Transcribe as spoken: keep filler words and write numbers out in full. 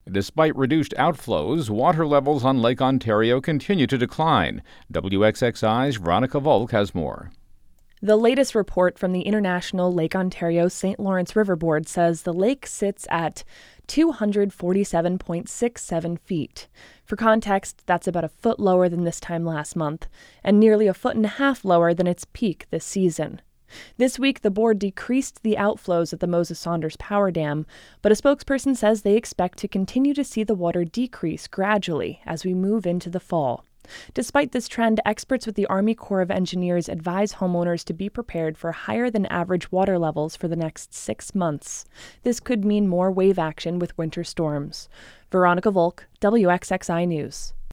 Despite reduced outflows, water levels on Lake Ontario continue to decline. W X X I's Veronica Volk has more. The latest report from the International Lake Ontario Saint Lawrence River Board says the lake sits at two hundred forty-seven point six seven feet. For context, that's about a foot lower than this time last month, and nearly a foot and a half lower than its peak this season. This week, the board decreased the outflows at the Moses Saunders Power Dam, but a spokesperson says they expect to continue to see the water decrease gradually as we move into the fall. Despite this trend, experts with the Army Corps of Engineers advise homeowners to be prepared for higher than average water levels for the next six months. This could mean more wave action with winter storms. Veronica Volk, W X X I News.